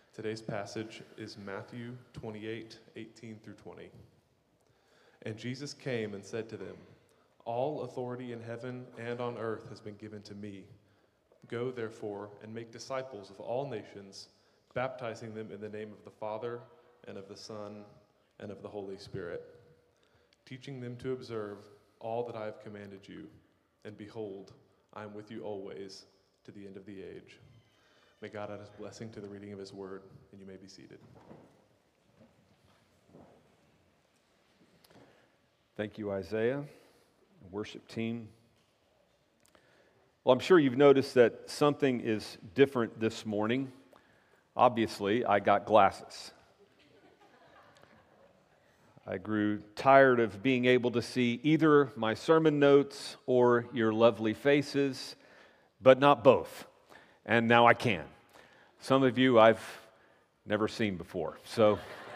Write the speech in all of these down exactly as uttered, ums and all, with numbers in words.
Today's passage is Matthew twenty-eight, eighteen through twenty. And Jesus came and said to them, "All authority in heaven and on earth has been given to me. Go, therefore, and make disciples of all nations, baptizing them in the name of the Father, and of the Son, and of the Holy Spirit, teaching them to observe all that I have commanded you. And behold, I am with you always, to the end of the age." May God add his blessing to the reading of his word, and you may be seated. Thank you, Isaiah, worship team. Well, I'm sure you've noticed that something is different this morning. Obviously, I got glasses. I grew tired of being able to see either my sermon notes or your lovely faces, but not both. And now I can. Some of you I've never seen before. So,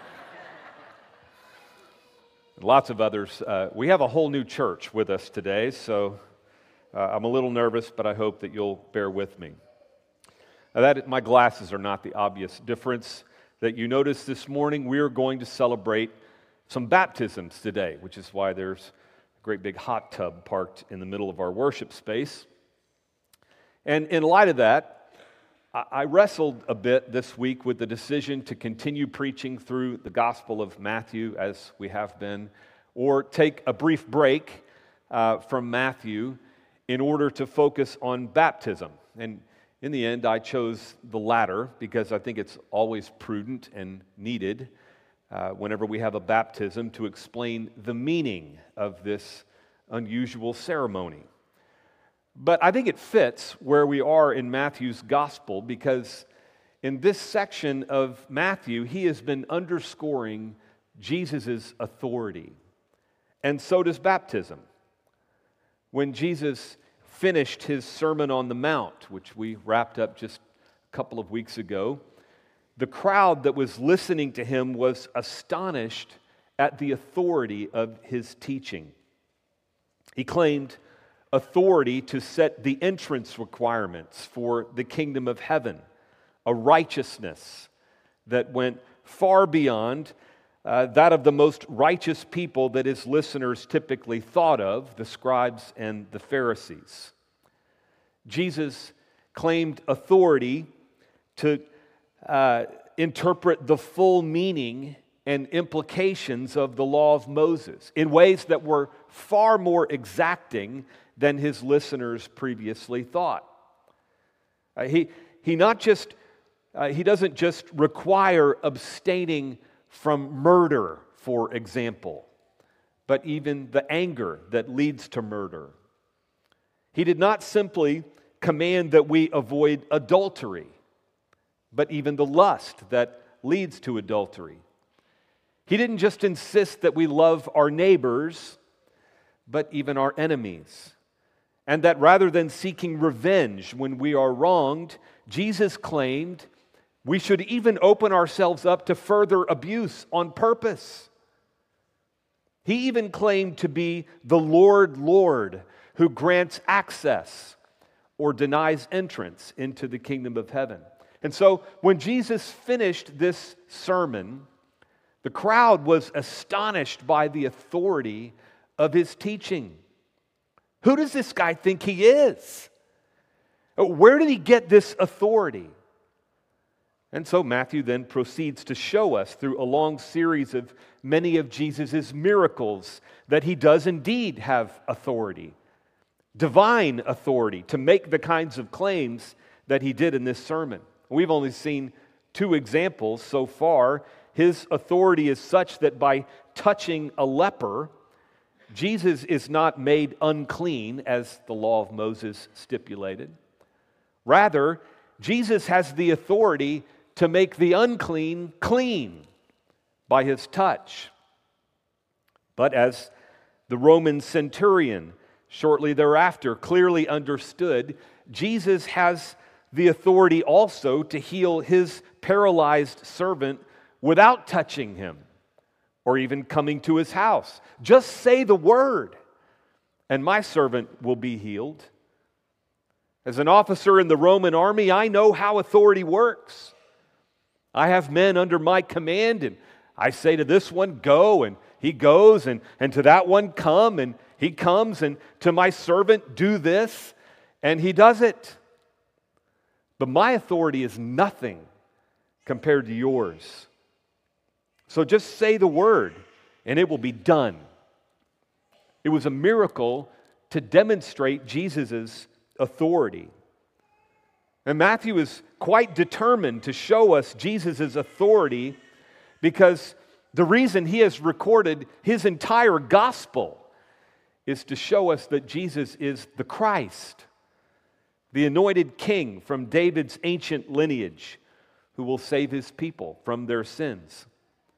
lots of others. Uh, we have a whole new church with us today, so uh, I'm a little nervous, but I hope that you'll bear with me. Now that my glasses are not the obvious difference that you noticed this morning. We are going to celebrate some baptisms today, which is why there's a great big hot tub parked in the middle of our worship space. And in light of that, I wrestled a bit this week with the decision to continue preaching through the Gospel of Matthew as we have been, or take a brief break uh, from Matthew in order to focus on baptism. And in the end, I chose the latter because I think it's always prudent and needed uh, whenever we have a baptism to explain the meaning of this unusual ceremony. But I think it fits where we are in Matthew's gospel because in this section of Matthew, he has been underscoring Jesus' authority. And so does baptism. When Jesus finished his Sermon on the Mount, which we wrapped up just a couple of weeks ago, the crowd that was listening to him was astonished at the authority of his teaching. He claimed authority to set the entrance requirements for the kingdom of heaven, a righteousness that went far beyond uh, that of the most righteous people that his listeners typically thought of, the scribes and the Pharisees. Jesus claimed authority to uh, interpret the full meaning and implications of the law of Moses in ways that were far more exacting than his listeners previously thought. Uh, he, he not just, uh, he doesn't just require abstaining from murder, for example, but even the anger that leads to murder. He did not simply command that we avoid adultery, but even the lust that leads to adultery. He didn't just insist that we love our neighbors, but even our enemies. And that rather than seeking revenge when we are wronged, Jesus claimed we should even open ourselves up to further abuse on purpose. He even claimed to be the Lord, Lord, who grants access or denies entrance into the kingdom of heaven. And so when Jesus finished this sermon, the crowd was astonished by the authority of his teaching. Who does this guy think he is? Where did he get this authority? And so Matthew then proceeds to show us through a long series of many of Jesus' miracles that he does indeed have authority, divine authority, to make the kinds of claims that he did in this sermon. We've only seen two examples so far. His authority is such that by touching a leper, Jesus is not made unclean as the law of Moses stipulated. Rather, Jesus has the authority to make the unclean clean by his touch. But as the Roman centurion shortly thereafter clearly understood, Jesus has the authority also to heal his paralyzed servant without touching him or even coming to his house. Just say the word, and my servant will be healed. As an officer in the Roman army, I know how authority works. I have men under my command, and I say to this one, go, and he goes, and, and to that one, come, and he comes, and to my servant, do this, and he does it. But my authority is nothing compared to yours. So just say the word, and it will be done. It was a miracle to demonstrate Jesus' authority. And Matthew is quite determined to show us Jesus' authority because the reason he has recorded his entire gospel is to show us that Jesus is the Christ, the anointed king from David's ancient lineage who will save his people from their sins.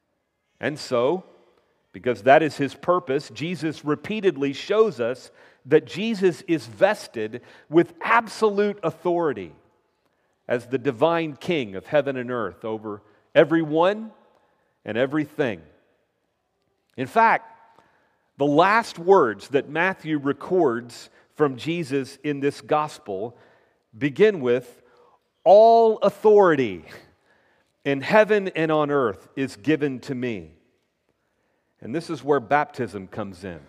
And so, because that is his purpose, Jesus repeatedly shows us that Jesus is vested with absolute authority as the divine king of heaven and earth over everyone and everything. In fact, the last words that Matthew records from Jesus in this gospel begin with, "All authority in heaven and on earth is given to me." And this is where baptism comes in.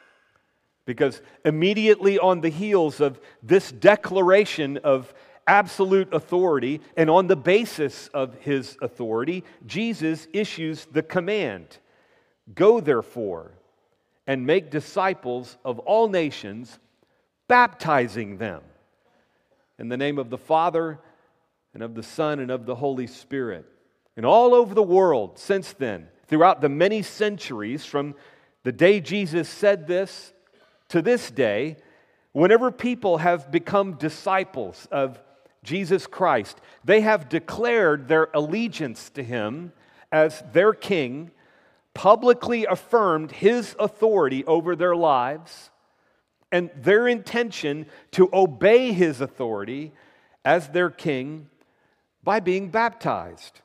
Because immediately on the heels of this declaration of absolute authority, and on the basis of his authority, Jesus issues the command, "Go therefore and make disciples of all nations, baptizing them in the name of the Father and of the Son and of the Holy Spirit." And all over the world since then, throughout the many centuries from the day Jesus said this to this day, whenever people have become disciples of Jesus Christ, they have declared their allegiance to Him as their King, publicly affirmed His authority over their lives, and their intention to obey His authority as their King by being baptized.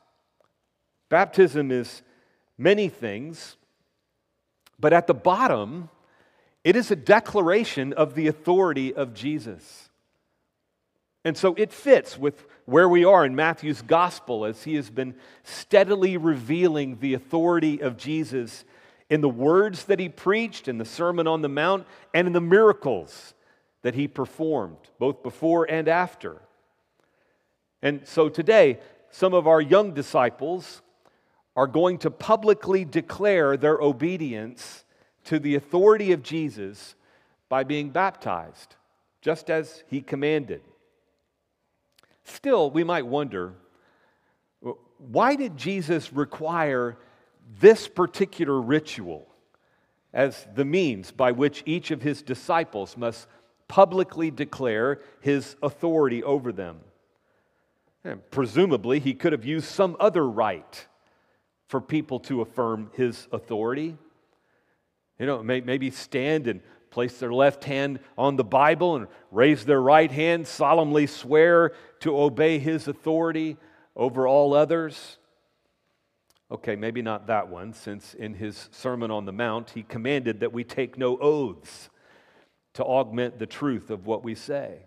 Baptism is many things, but at the bottom, it is a declaration of the authority of Jesus. And so it fits with where we are in Matthew's gospel as he has been steadily revealing the authority of Jesus in the words that he preached, in the Sermon on the Mount, and in the miracles that he performed, both before and after. And so today, some of our young disciples are going to publicly declare their obedience to the authority of Jesus by being baptized, just as he commanded. Still, we might wonder, why did Jesus require this particular ritual as the means by which each of his disciples must publicly declare his authority over them? And presumably, he could have used some other rite for people to affirm his authority. You know, maybe stand and place their left hand on the Bible and raise their right hand, solemnly swear to obey his authority over all others. Okay, maybe not that one, since in his Sermon on the Mount, he commanded that we take no oaths to augment the truth of what we say.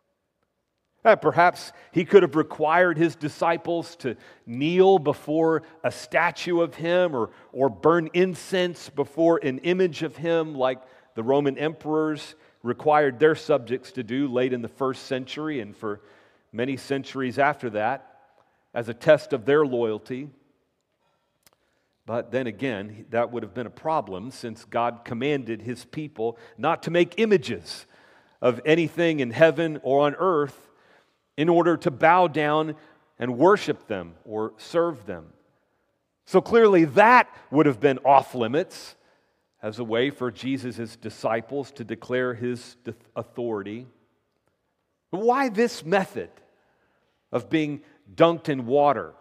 Uh, perhaps he could have required his disciples to kneel before a statue of him or, or burn incense before an image of him like the Roman emperors required their subjects to do late in the first century and for many centuries after that as a test of their loyalty. But then again, that would have been a problem since God commanded his people not to make images of anything in heaven or on earth in order to bow down and worship them or serve them. So clearly that would have been off limits as a way for Jesus' disciples to declare his authority. But why this method of being dunked in water?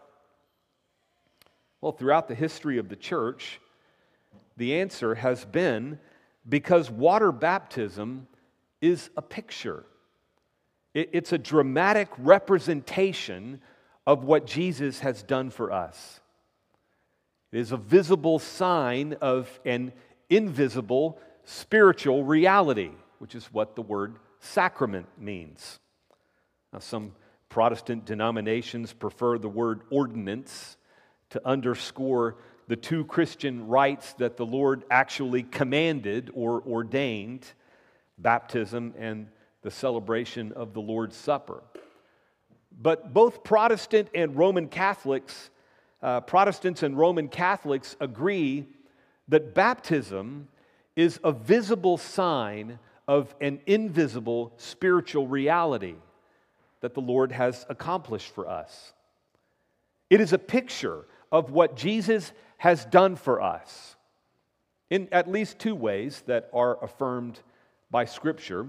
Well, throughout the history of the church, the answer has been because water baptism is a picture. It's a dramatic representation of what Jesus has done for us. It is a visible sign of an invisible spiritual reality, which is what the word sacrament means. Now, some Protestant denominations prefer the word ordinance to underscore the two Christian rites that the Lord actually commanded or ordained: baptism and the celebration of the Lord's Supper. But both Protestant and Roman Catholics, uh, Protestants and Roman Catholics agree that baptism is a visible sign of an invisible spiritual reality that the Lord has accomplished for us. It is a picture of what Jesus has done for us in at least two ways that are affirmed by Scripture.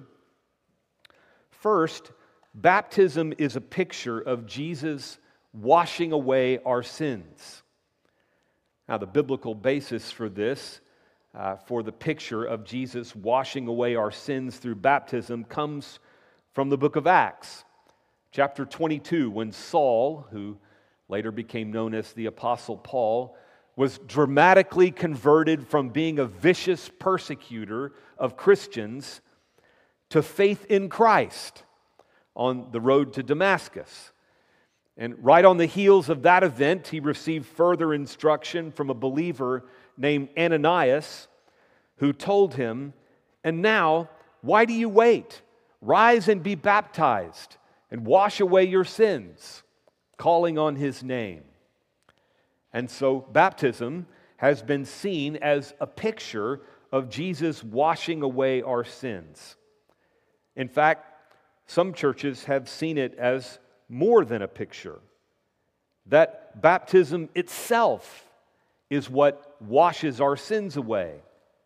First, baptism is a picture of Jesus washing away our sins. Now, the biblical basis for this, uh, for the picture of Jesus washing away our sins through baptism, comes from the book of Acts, chapter twenty-two, when Saul, who later became known as the Apostle Paul, was dramatically converted from being a vicious persecutor of Christians to faith in Christ on the road to Damascus. And right on the heels of that event, he received further instruction from a believer named Ananias, who told him, "And now, why do you wait? Rise and be baptized and wash away your sins," calling on his name. And so baptism has been seen as a picture of Jesus washing away our sins. In fact, some churches have seen it as more than a picture, that baptism itself is what washes our sins away.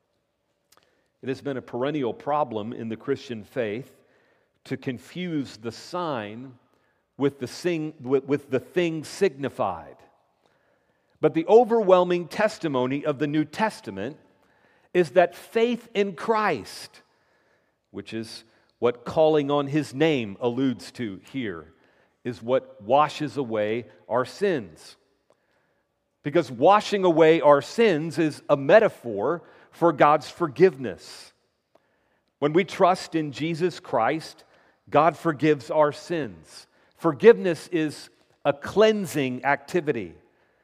It has been a perennial problem in the Christian faith to confuse the sign with the, sing, with, with the thing signified. But the overwhelming testimony of the New Testament is that faith in Christ, which is what calling on His name alludes to here, is what washes away our sins. Because washing away our sins is a metaphor for God's forgiveness. When we trust in Jesus Christ, God forgives our sins. Forgiveness is a cleansing activity.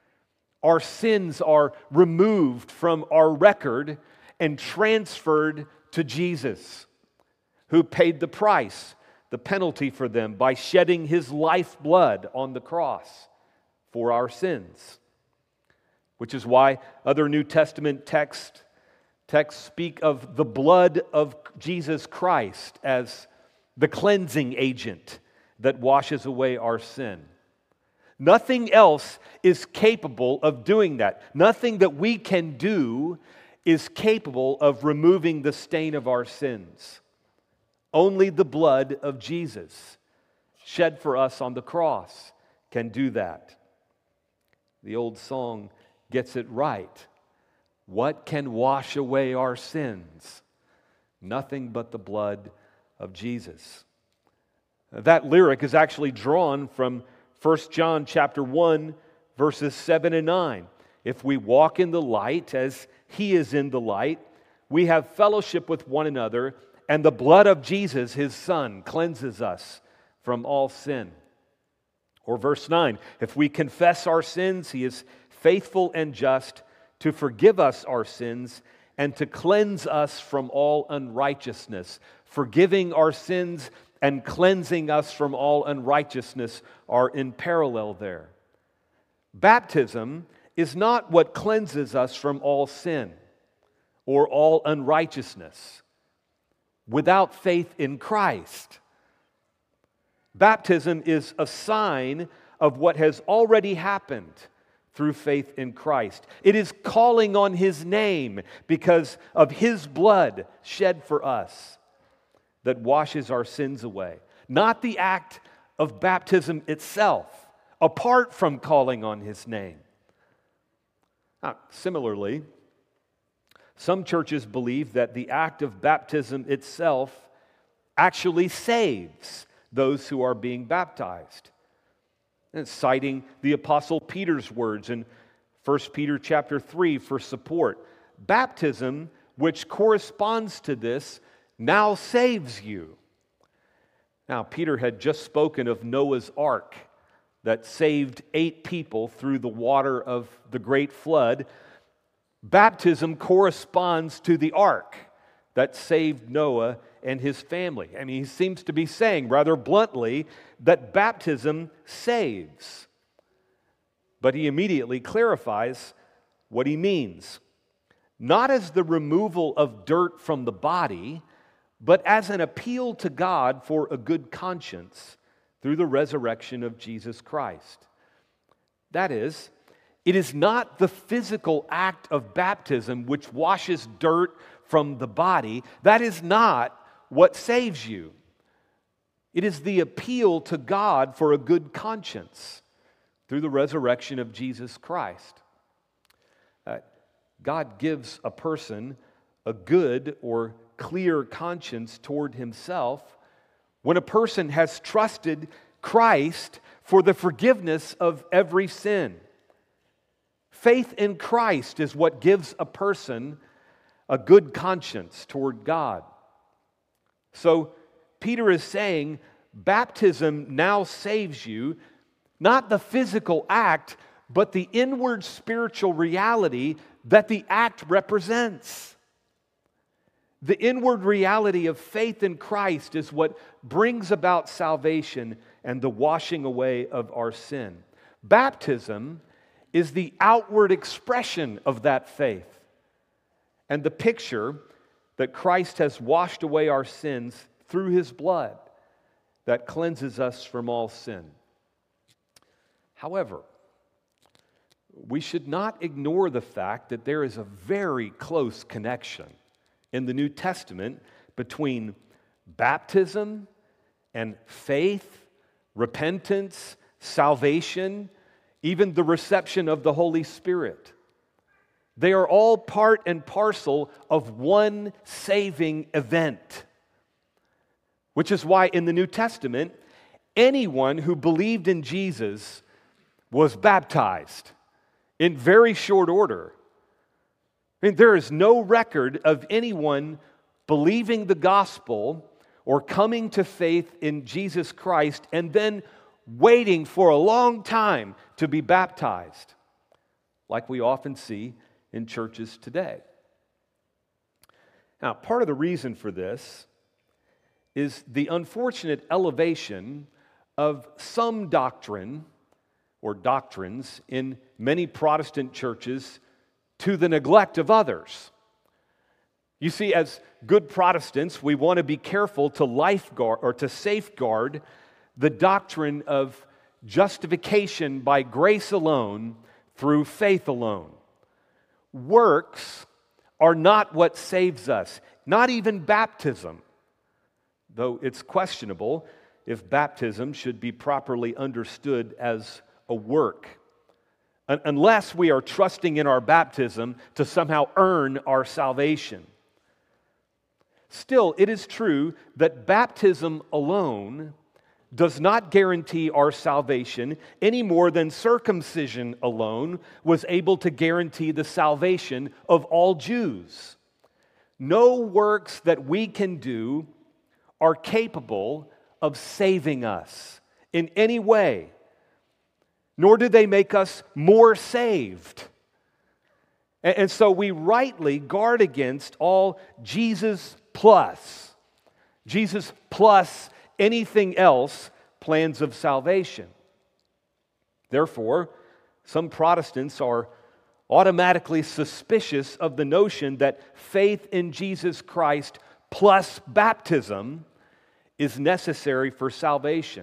Our sins are removed from our record and transferred to Jesus, who paid the price, the penalty for them, by shedding His lifeblood on the cross for our sins. Which is why other New Testament texts texts speak of the blood of Jesus Christ as the cleansing agent that washes away our sin. Nothing else is capable of doing that. Nothing that we can do is capable of removing the stain of our sins. Only the blood of Jesus, shed for us on the cross, can do that. The old song gets it right. What can wash away our sins? Nothing but the blood of Jesus. That lyric is actually drawn from First John chapter one, verses seven and nine. If we walk in the light as He is in the light, we have fellowship with one another, and the blood of Jesus, His Son, cleanses us from all sin. Or verse nine, if we confess our sins, He is faithful and just to forgive us our sins and to cleanse us from all unrighteousness. Forgiving our sins and cleansing us from all unrighteousness are in parallel there. Baptism is not what cleanses us from all sin or all unrighteousness. Without faith in Christ, baptism is a sign of what has already happened through faith in Christ. It is calling on His name because of His blood shed for us that washes our sins away. Not the act of baptism itself, apart from calling on His name. Now, similarly, some churches believe that the act of baptism itself actually saves those who are being baptized. And citing the Apostle Peter's words in First Peter chapter three for support. Baptism, which corresponds to this, now saves you. Now, Peter had just spoken of Noah's ark that saved eight people through the water of the great flood. Baptism corresponds to the ark that saved Noah and his family. I mean, he seems to be saying rather bluntly that baptism saves. But he immediately clarifies what he means. Not as the removal of dirt from the body, but as an appeal to God for a good conscience through the resurrection of Jesus Christ. That is, it is not the physical act of baptism which washes dirt from the body. That is not what saves you. It is the appeal to God for a good conscience through the resurrection of Jesus Christ. Uh, God gives a person a good or clear conscience toward himself when a person has trusted Christ for the forgiveness of every sin. Faith in Christ is what gives a person a good conscience toward God. So Peter is saying baptism now saves you, not the physical act, but the inward spiritual reality that the act represents. The inward reality of faith in Christ is what brings about salvation and the washing away of our sin. Baptism is the outward expression of that faith and the picture that Christ has washed away our sins through His blood that cleanses us from all sin. However, we should not ignore the fact that there is a very close connection in the New Testament between baptism and faith, repentance, salvation, even the reception of the Holy Spirit. They are all part and parcel of one saving event. Which is why in the New Testament, anyone who believed in Jesus was baptized in very short order. I mean, there is no record of anyone believing the gospel or coming to faith in Jesus Christ and then waiting for a long time to be baptized, like we often see in churches today. Now, part of the reason for this is the unfortunate elevation of some doctrine or doctrines in many Protestant churches to the neglect of others. You see, as good Protestants, we want to be careful to lifeguard or to safeguard the doctrine of justification by grace alone through faith alone. Works are not what saves us, not even baptism, though it's questionable if baptism should be properly understood as a work, unless we are trusting in our baptism to somehow earn our salvation. Still, it is true that baptism alone does not guarantee our salvation any more than circumcision alone was able to guarantee the salvation of all Jews. No works that we can do are capable of saving us in any way, nor do they make us more saved. And so we rightly guard against all Jesus plus, Jesus plus anything else plans of salvation. Therefore, some Protestants are automatically suspicious of the notion that faith in Jesus Christ plus baptism is necessary for salvation.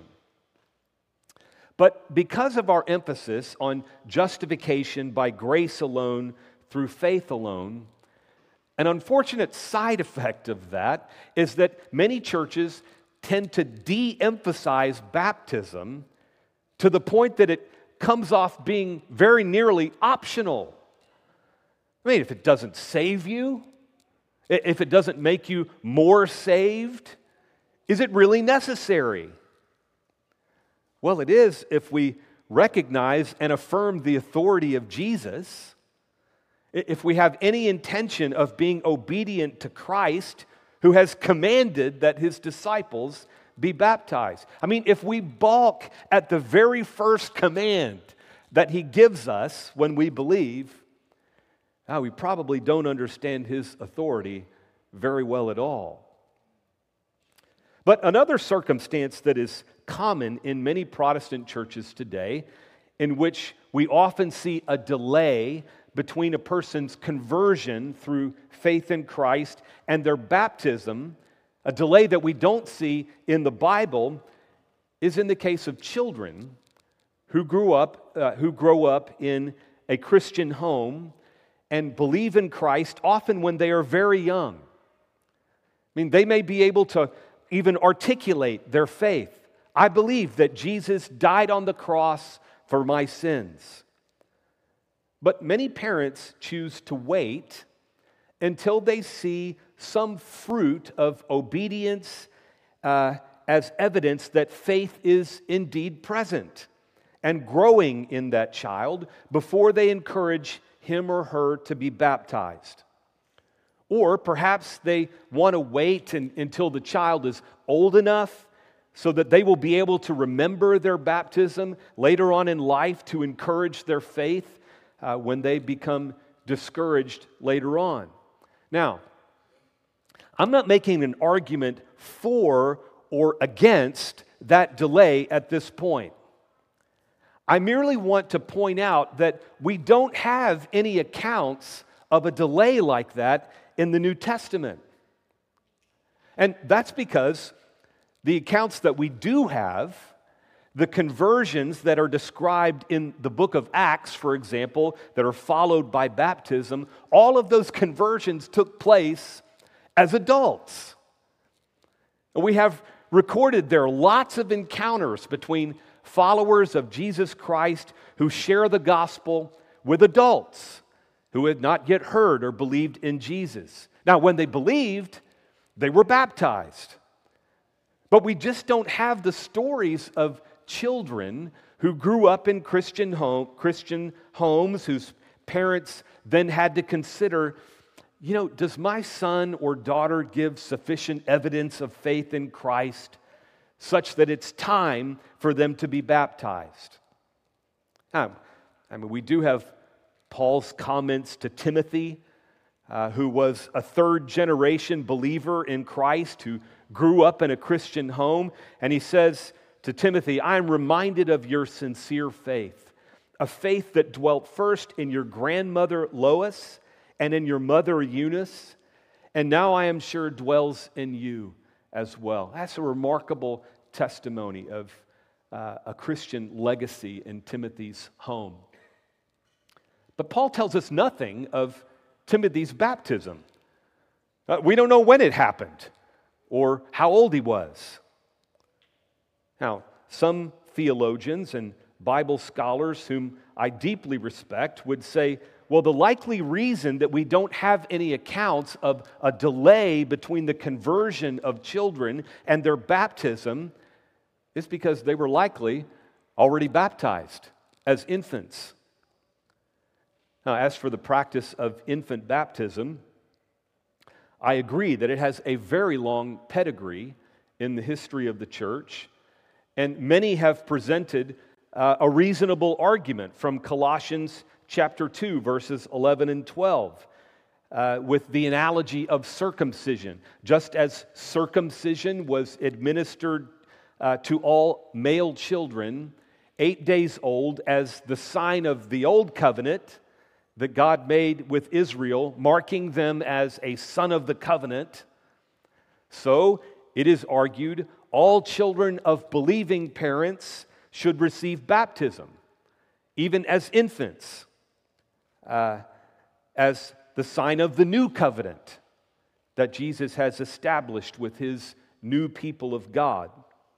But because of our emphasis on justification by grace alone through faith alone, an unfortunate side effect of that is that many churches tend to de-emphasize baptism to the point that it comes off being very nearly optional. I mean, if it doesn't save you, if it doesn't make you more saved, is it really necessary? Well, it is if we recognize and affirm the authority of Jesus, if we have any intention of being obedient to Christ, who has commanded that His disciples be baptized. I mean, if we balk at the very first command that he gives us when we believe, ah, we probably don't understand his authority very well at all. But another circumstance that is common in many Protestant churches today, in which we often see a delay between a person's conversion through faith in Christ and their baptism, a delay that we don't see in the Bible, is in the case of children who grew up, uh, who grow up in a Christian home and believe in Christ often when they are very young. I mean, they may be able to even articulate their faith. I believe that Jesus died on the cross for my sins. But many parents choose to wait until they see some fruit of obedience uh, as evidence that faith is indeed present and growing in that child before they encourage him or her to be baptized. Or perhaps they want to wait in, until the child is old enough so that they will be able to remember their baptism later on in life to encourage their faith uh, when they become discouraged later on. Now, I'm not making an argument for or against that delay at this point. I merely want to point out that we don't have any accounts of a delay like that in the New Testament. And that's because the accounts that we do have, the conversions that are described in the book of Acts, for example, that are followed by baptism, all of those conversions took place as adults. We have recorded there lots of encounters between followers of Jesus Christ who share the gospel with adults who had not yet heard or believed in Jesus. Now, when they believed, they were baptized. But we just don't have the stories of children who grew up in Christian home, Christian homes, whose parents then had to consider, you know, does my son or daughter give sufficient evidence of faith in Christ such that it's time for them to be baptized? Now, I mean, we do have Paul's comments to Timothy, uh, who was a third-generation believer in Christ, who grew up in a Christian home, and he says to Timothy, I am reminded of your sincere faith, a faith that dwelt first in your grandmother Lois and in your mother Eunice, and now I am sure dwells in you as well. That's a remarkable testimony of uh, a Christian legacy in Timothy's home. But Paul tells us nothing of Timothy's baptism. Uh, we don't know when it happened or how old he was. Now, some theologians and Bible scholars whom I deeply respect would say, well, the likely reason that we don't have any accounts of a delay between the conversion of children and their baptism is because they were likely already baptized as infants. Now, as for the practice of infant baptism, I agree that it has a very long pedigree in the history of the church, and many have presented uh, a reasonable argument from Colossians chapter two, verses eleven and twelve, uh, with the analogy of circumcision. Just as circumcision was administered uh, to all male children, eight days old, as the sign of the old covenant that God made with Israel, marking them as a son of the covenant, so it is argued all children of believing parents should receive baptism, even as infants, uh, as the sign of the new covenant that Jesus has established with his new people of God.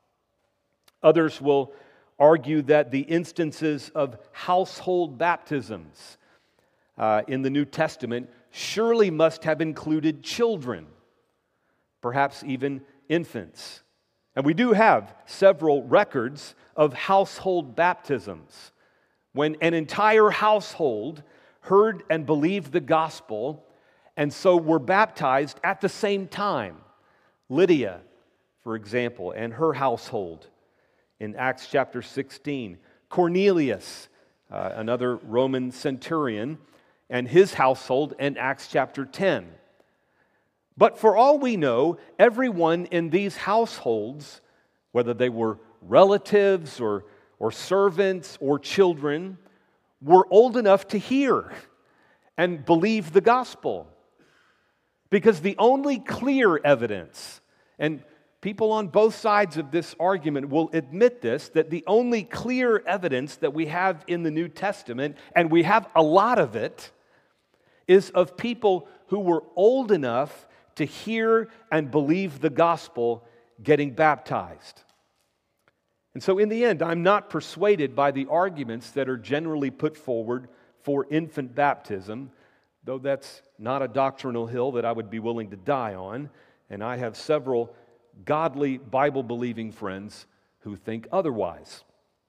Others will argue that the instances of household baptisms uh, in the New Testament surely must have included children, perhaps even infants. And we do have several records of household baptisms, when an entire household heard and believed the gospel and so were baptized at the same time. Lydia, for example, and her household in Acts chapter sixteen. Cornelius, uh, another Roman centurion, and his household in Acts chapter ten. But for all we know, everyone in these households, whether they were relatives or, or servants or children, were old enough to hear and believe the gospel. Because the only clear evidence, and people on both sides of this argument will admit this, that the only clear evidence that we have in the New Testament, and we have a lot of it, is of people who were old enough to hear and believe the gospel getting baptized. And so in the end, I'm not persuaded by the arguments that are generally put forward for infant baptism, though that's not a doctrinal hill that I would be willing to die on, and I have several godly, Bible-believing friends who think otherwise.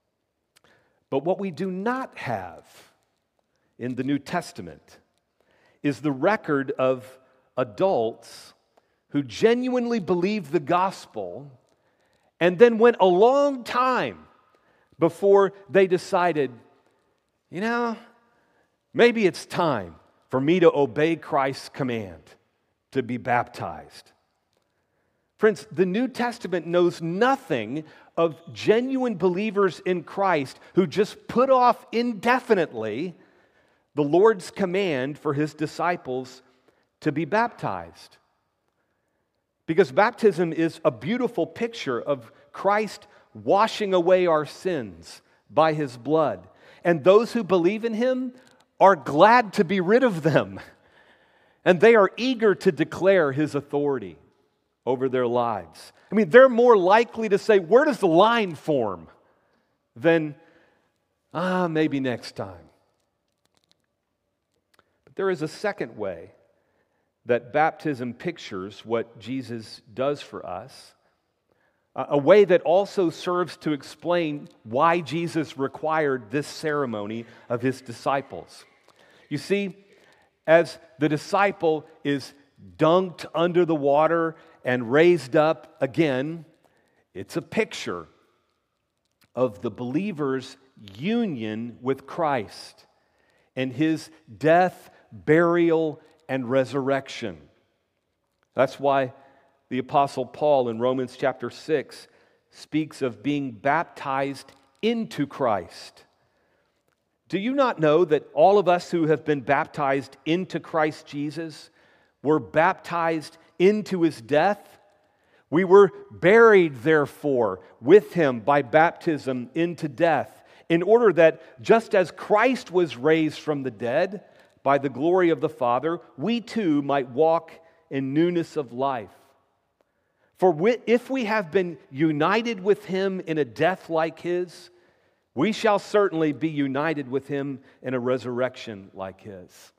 But what we do not have in the New Testament is the record of adults who genuinely believed the gospel and then went a long time before they decided, you know, maybe it's time for me to obey Christ's command to be baptized. Friends, the New Testament knows nothing of genuine believers in Christ who just put off indefinitely the Lord's command for His disciples to be baptized. Because baptism is a beautiful picture of Christ washing away our sins by His blood. And those who believe in Him are glad to be rid of them. And they are eager to declare His authority over their lives. I mean, they're more likely to say, where does the line form? Than, ah, maybe next time. But there is a second way that baptism pictures what Jesus does for us, a way that also serves to explain why Jesus required this ceremony of His disciples. You see, as the disciple is dunked under the water and raised up again, it's a picture of the believer's union with Christ and His death, burial, and resurrection. That's why the Apostle Paul in Romans chapter six speaks of being baptized into Christ. Do you not know that all of us who have been baptized into Christ Jesus were baptized into His death? We were buried, therefore, with Him by baptism into death, in order that just as Christ was raised from the dead by the glory of the Father, we too might walk in newness of life. For if we have been united with Him in a death like His, we shall certainly be united with Him in a resurrection like His.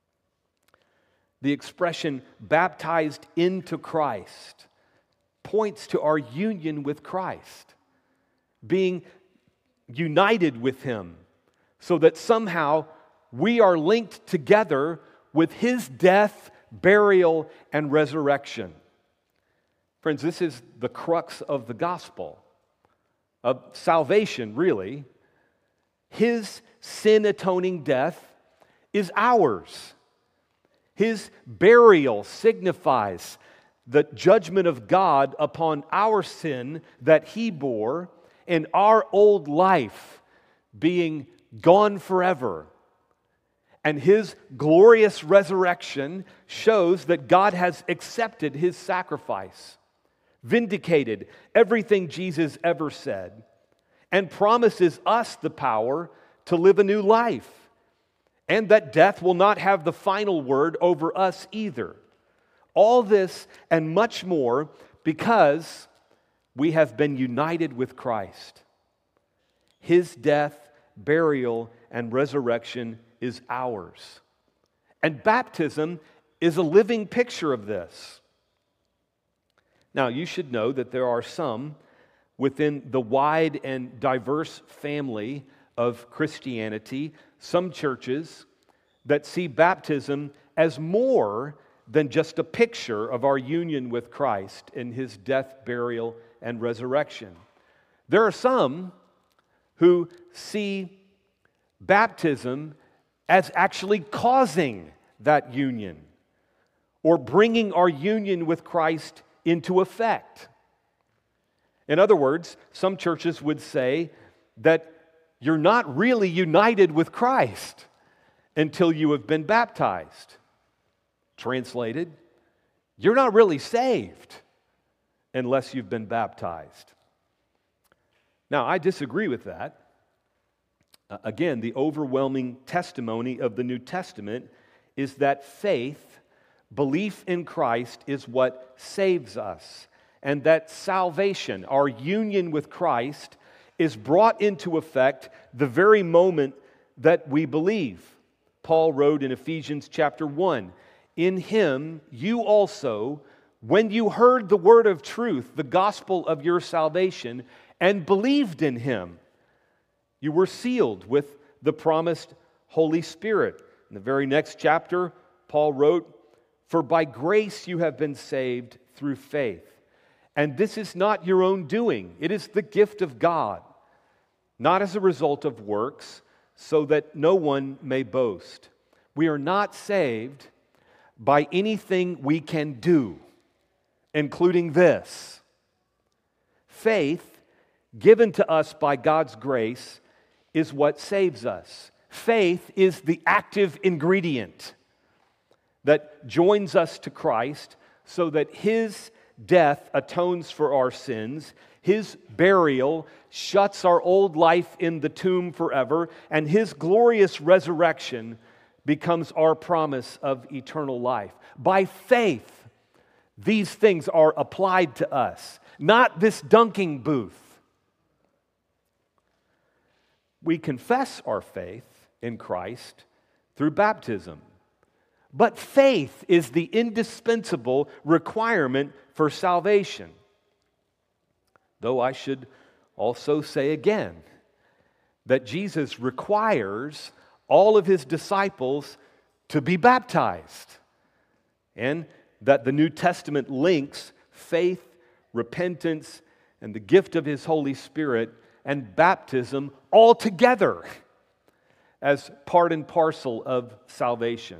The expression baptized into Christ points to our union with Christ, being united with Him, so that somehow we are linked together with His death, burial, and resurrection. Friends, this is the crux of the gospel, of salvation, really. His sin-atoning death is ours. His burial signifies the judgment of God upon our sin that He bore, and our old life being gone forever. And His glorious resurrection shows that God has accepted His sacrifice, vindicated everything Jesus ever said, and promises us the power to live a new life, and that death will not have the final word over us either. All this and much more because we have been united with Christ. His death, burial, and resurrection is ours. And baptism is a living picture of this. Now, you should know that there are some within the wide and diverse family of Christianity, some churches that see baptism as more than just a picture of our union with Christ in His death, burial, and resurrection. There are some who see baptism as actually causing that union or bringing our union with Christ into effect. In other words, some churches would say that you're not really united with Christ until you have been baptized. Translated, you're not really saved unless you've been baptized. Now, I disagree with that. Uh, again, the overwhelming testimony of the New Testament is that faith, belief in Christ, is what saves us, and that salvation, our union with Christ, is brought into effect the very moment that we believe. Paul wrote in Ephesians chapter one, "In Him you also, when you heard the word of truth, the gospel of your salvation, and believed in Him, you were sealed with the promised Holy Spirit." In the very next chapter, Paul wrote, "For by grace you have been saved through faith. And this is not your own doing. It is the gift of God, not as a result of works, so that no one may boast." We are not saved by anything we can do, including this. Faith, given to us by God's grace, is what saves us. Faith is the active ingredient that joins us to Christ so that His death atones for our sins, His burial shuts our old life in the tomb forever, and His glorious resurrection becomes our promise of eternal life. By faith, these things are applied to us, not this dunking booth. We confess our faith in Christ through baptism. But faith is the indispensable requirement for salvation. Though I should also say again that Jesus requires all of His disciples to be baptized, and that the New Testament links faith, repentance, and the gift of His Holy Spirit and baptism all together as part and parcel of salvation.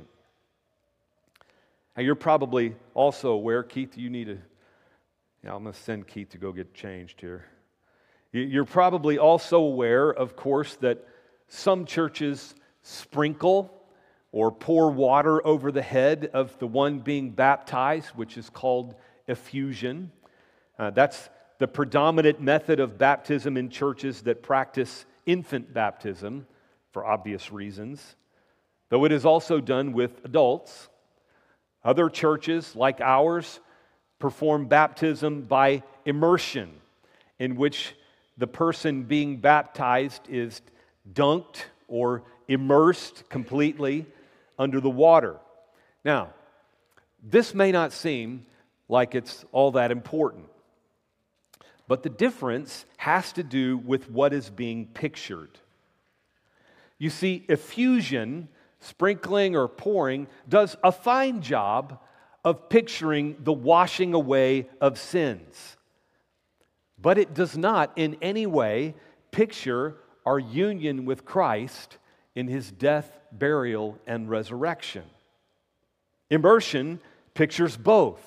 Now, you're probably also aware, Keith, you need to, yeah, I'm going to send Keith to go get changed here. You're probably also aware, of course, that some churches sprinkle or pour water over the head of the one being baptized, which is called effusion. Uh, that's the predominant method of baptism in churches that practice infant baptism for obvious reasons, though it is also done with adults. Other churches, like ours, perform baptism by immersion, in which the person being baptized is dunked or immersed completely under the water. Now, this may not seem like it's all that important, but the difference has to do with what is being pictured. You see, effusion, sprinkling or pouring, does a fine job of picturing the washing away of sins. But it does not in any way picture our union with Christ in His death, burial, and resurrection. Immersion pictures both.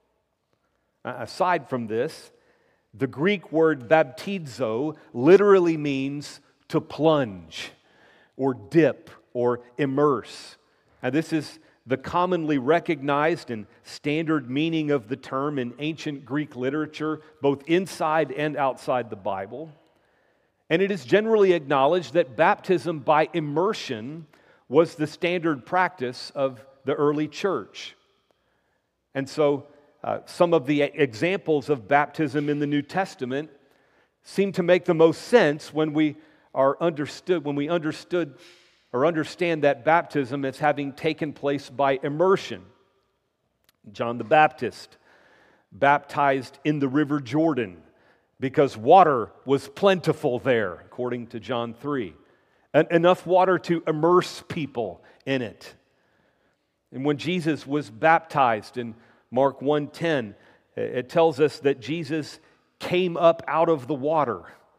Uh, aside from this, the Greek word baptizo literally means to plunge or dip or immerse. And this is the commonly recognized and standard meaning of the term in ancient Greek literature, both inside and outside the Bible. And it is generally acknowledged that baptism by immersion was the standard practice of the early church. And so uh, some of the examples of baptism in the New Testament seem to make the most sense when we are understood, when we understood or understand that baptism as having taken place by immersion. John the Baptist baptized in the river Jordan because water was plentiful there, according to John three. En- enough water to immerse people in it. And when Jesus was baptized in Mark one ten, it tells us that Jesus came up out of the water.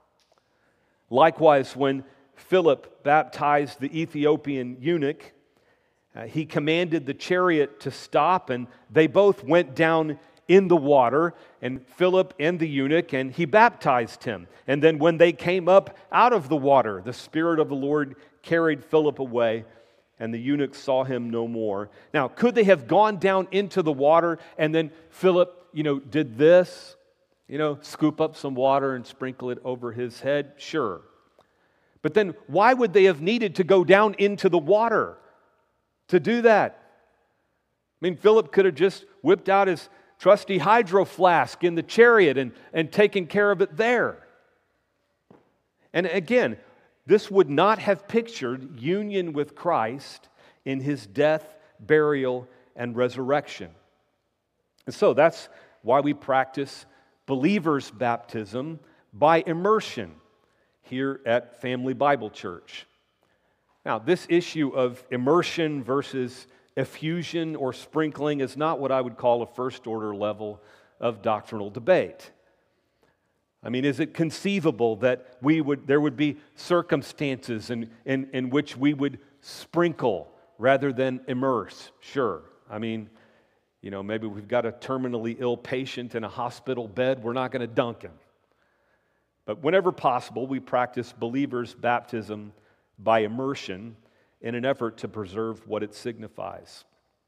Likewise, when Philip baptized the Ethiopian eunuch, uh, he commanded the chariot to stop, and they both went down in the water, and Philip and the eunuch, and he baptized him. And then when they came up out of the water, the Spirit of the Lord carried Philip away, and the eunuch saw him no more. Now, could they have gone down into the water, and then Philip, you know, did this? You know, scoop up some water and sprinkle it over his head? Sure. But then why would they have needed to go down into the water to do that? I mean, Philip could have just whipped out his trusty hydro flask in the chariot and, and taken care of it there. And again, this would not have pictured union with Christ in his death, burial, and resurrection. And so that's why we practice believers' baptism by immersion here at Family Bible Church. Now, this issue of immersion versus effusion or sprinkling is not what I would call a first-order level of doctrinal debate. I mean, is it conceivable that we would there would be circumstances in, in, in which we would sprinkle rather than immerse? Sure. I mean, you know, maybe we've got a terminally ill patient in a hospital bed, we're not going to dunk him. But whenever possible, we practice believers' baptism by immersion in an effort to preserve what it signifies.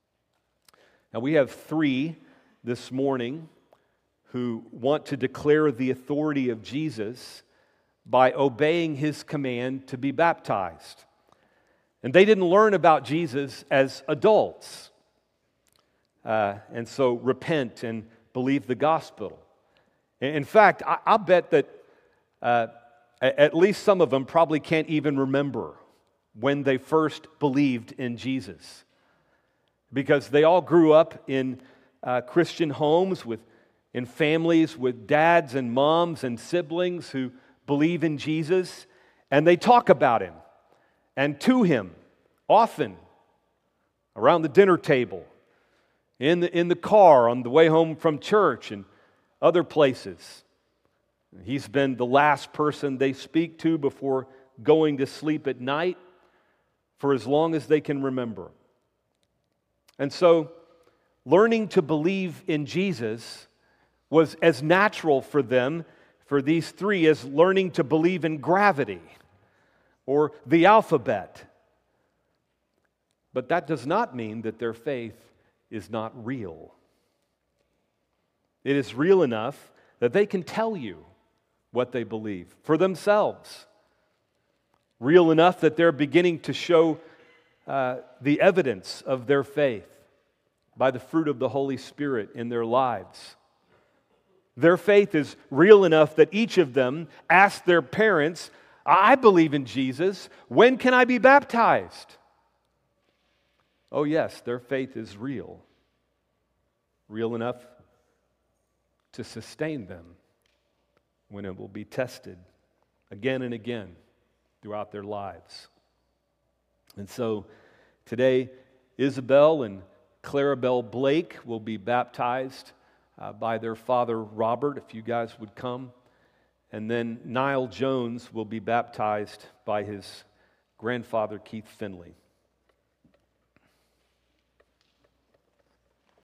Now, we have three this morning who want to declare the authority of Jesus by obeying his command to be baptized. And they didn't learn about Jesus as adults. Uh, and so repent and believe the gospel. In fact, I, I'll bet that uh, at least some of them probably can't even remember when they first believed in Jesus, because they all grew up in uh, Christian homes, with in families with dads and moms and siblings who believe in Jesus, and they talk about him and to him often around the dinner table, in the, in the car on the way home from church and other places. He's been the last person they speak to before going to sleep at night for as long as they can remember. And so, learning to believe in Jesus was as natural for them, for these three, as learning to believe in gravity or the alphabet. But that does not mean that their faith is not real. It is real enough that they can tell you what they believe for themselves. Real enough that they're beginning to show uh, the evidence of their faith by the fruit of the Holy Spirit in their lives. Their faith is real enough that each of them asked their parents, I believe in Jesus, when can I be baptized? Oh yes, their faith is real. Real enough to sustain them when it will be tested again and again throughout their lives. And so today, Isabel and Clarabelle Blake will be baptized uh, by their father Robert, if you guys would come. And then Niall Jones will be baptized by his grandfather Keith Finley.